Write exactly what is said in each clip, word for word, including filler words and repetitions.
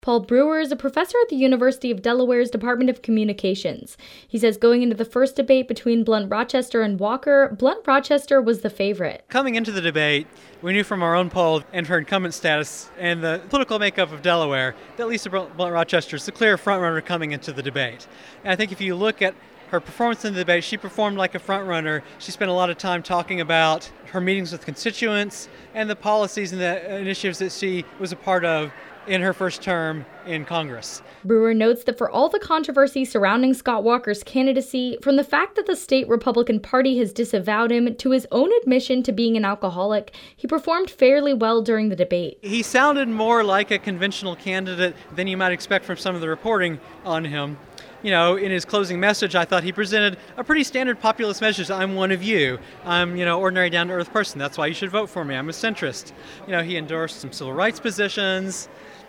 Paul Brewer is a professor at the University of Delaware's Department of Communications. He says going into the first debate between Blunt Rochester and Walker, Blunt Rochester was the favorite. Coming into the debate, we knew from our own poll and her incumbent status and the political makeup of Delaware that Lisa Blunt Rochester is the clear frontrunner coming into the debate. And I think if you look at her performance in the debate, she performed like a frontrunner. She spent a lot of time talking about her meetings with constituents and the policies and the initiatives that she was a part of in her first term in Congress. Brewer notes that for all the controversy surrounding Scott Walker's candidacy, from the fact that the state Republican Party has disavowed him to his own admission to being an alcoholic, he performed fairly well during the debate. He sounded more like a conventional candidate than you might expect from some of the reporting on him. You know, in his closing message, I thought he presented a pretty standard populist message. I'm one of you. I'm, you know, ordinary down-to-earth person. That's why you should vote for me. I'm a centrist. You know, he endorsed some civil rights positions.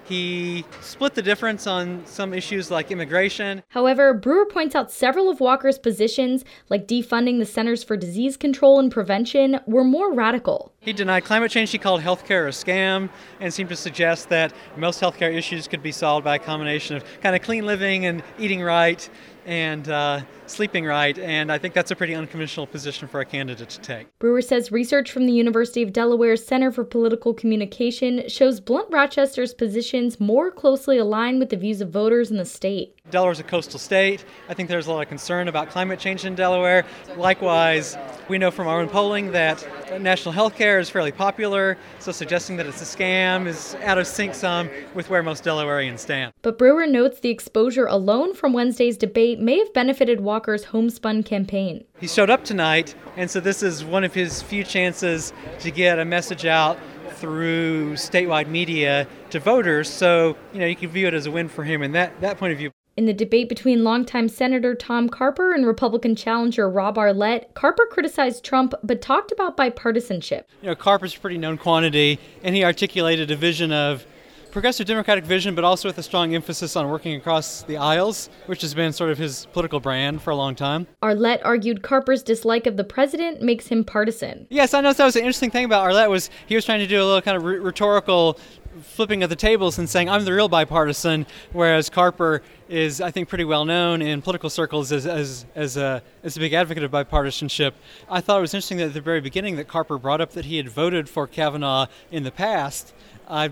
He split the difference on some issues like immigration. However, Brewer points out several of Walker's positions, like defunding the Centers for Disease Control and Prevention, were more radical. He denied climate change. He called healthcare a scam and seemed to suggest that most healthcare issues could be solved by a combination of kind of clean living and eating right and uh, sleeping right, and I think that's a pretty unconventional position for a candidate to take. Brewer says research from the University of Delaware's Center for Political Communication shows Blunt Rochester's positions more closely align with the views of voters in the state. Delaware's a coastal state. I think there's a lot of concern about climate change in Delaware. Likewise, we know from our own polling that national health care is fairly popular, so suggesting that it's a scam is out of sync some with where most Delawareans stand. But Brewer notes the exposure alone from Wednesday's debate may have benefited Walker's homespun campaign. He showed up tonight, and so this is one of his few chances to get a message out through statewide media to voters, so you know you can view it as a win for him in that, that point of view. In the debate between longtime Senator Tom Carper and Republican challenger Rob Arlett, Carper criticized Trump but talked about bipartisanship. You know, Carper's a pretty known quantity, and he articulated a vision of progressive Democratic vision, but also with a strong emphasis on working across the aisles, which has been sort of his political brand for a long time. Arlett argued Carper's dislike of the president makes him partisan. Yes, I know that was an interesting thing about Arlett was he was trying to do a little kind of rhetorical flipping of the tables and saying, I'm the real bipartisan, whereas Carper is, I think, pretty well known in political circles as as as a, as a big advocate of bipartisanship. I thought it was interesting that at the very beginning that Carper brought up that he had voted for Kavanaugh in the past. I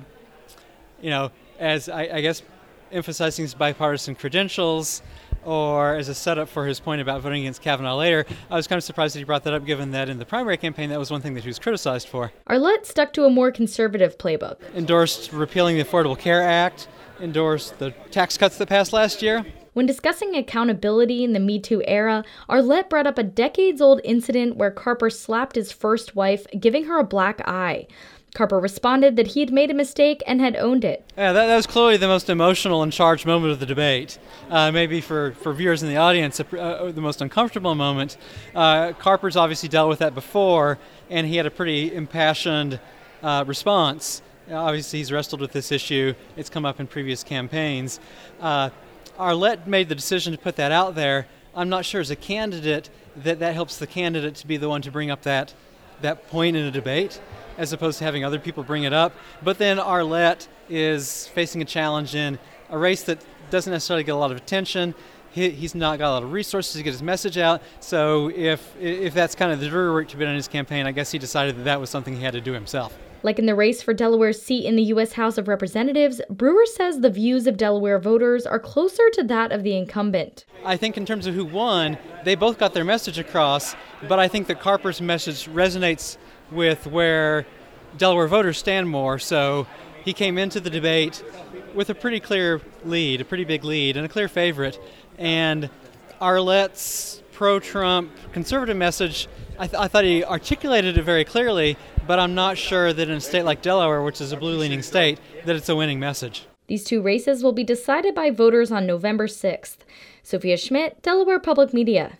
you know, as I, I guess emphasizing his bipartisan credentials or as a setup for his point about voting against Kavanaugh later. I was kind of surprised that he brought that up, given that in the primary campaign that was one thing that he was criticized for. Arlett stuck to a more conservative playbook. Endorsed repealing the Affordable Care Act, endorsed the tax cuts that passed last year. When discussing accountability in the Me Too era, Arlett brought up a decades-old incident where Carper slapped his first wife, giving her a black eye. Carper responded that he had made a mistake and had owned it. Yeah, that, that was clearly the most emotional and charged moment of the debate. Uh, maybe for, for viewers in the audience, uh, uh, the most uncomfortable moment. Uh, Carper's obviously dealt with that before, and he had a pretty impassioned uh, response. Uh, obviously, he's wrestled with this issue. It's come up in previous campaigns. Uh, Arlett made the decision to put that out there. I'm not sure as a candidate that that helps the candidate to be the one to bring up that that point in a debate, as opposed to having other people bring it up. But then Arlett is facing a challenge in a race that doesn't necessarily get a lot of attention. He, he's not got a lot of resources to get his message out. So if if that's kind of the dirty work to be done in his campaign, I guess he decided that that was something he had to do himself. Like in the race for Delaware's seat in the U S House of Representatives, Brewer says the views of Delaware voters are closer to that of the incumbent. I think in terms of who won, they both got their message across, but I think that Carper's message resonates with where Delaware voters stand more. So he came into the debate with a pretty clear lead, a pretty big lead, and a clear favorite. And Arlett's pro-Trump conservative message, I, th- I thought he articulated it very clearly, but I'm not sure that in a state like Delaware, which is a blue-leaning state, that it's a winning message. These two races will be decided by voters on November sixth. Sophia Schmidt, Delaware Public Media.